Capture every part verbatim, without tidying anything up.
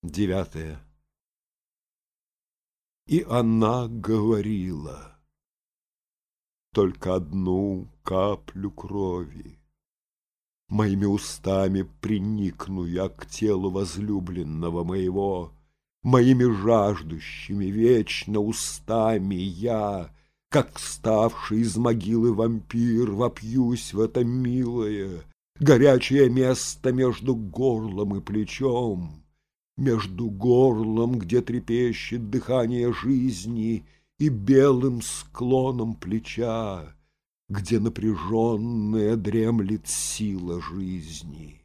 Девятое. И она говорила: только одну каплю крови. Моими устами приникну я к телу возлюбленного моего, моими жаждущими вечно устами я, как вставший из могилы вампир, вопьюсь в это милое, горячее место между горлом и плечом, между горлом, где трепещет дыхание жизни, и белым склоном плеча, где напряженная дремлет сила жизни.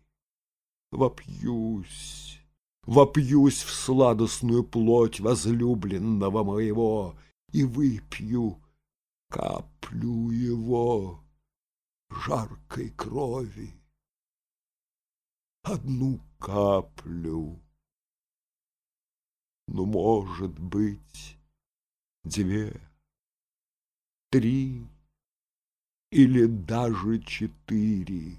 Вопьюсь, вопьюсь в сладостную плоть возлюбленного моего и выпью каплю его жаркой крови. Одну каплю, ну, может быть, две, три или даже четыре.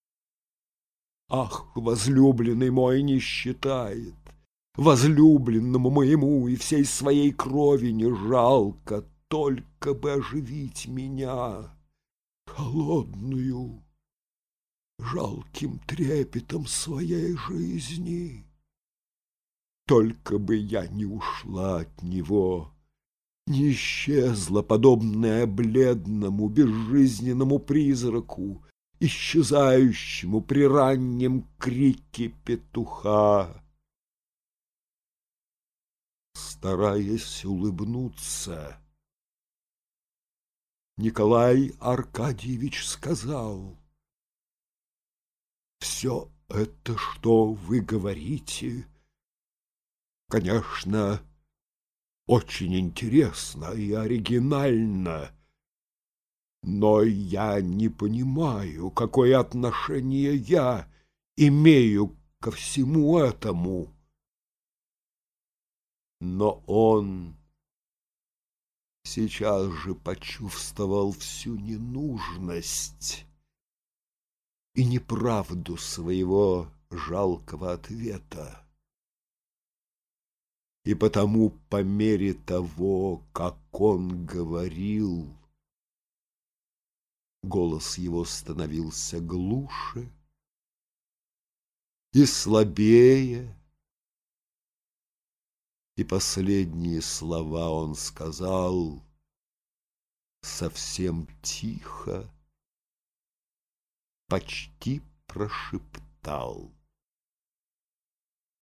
Ах, возлюбленный мой не считает, возлюбленному моему и всей своей крови не жалко, только бы оживить меня, холодную, жалким трепетом своей жизни. Только бы я не ушла от него, не исчезла, подобная бледному, безжизненному призраку, исчезающему при раннем крике петуха. Стараясь улыбнуться, Николай Аркадьевич сказал: «Все это, что вы говорите, конечно, очень интересно и оригинально, но я не понимаю, какое отношение я имею ко всему этому». Но он сейчас же почувствовал всю ненужность и неправду своего жалкого ответа. И потому, по мере того, как он говорил, голос его становился глуше и слабее, и последние слова он сказал совсем тихо, почти прошептал: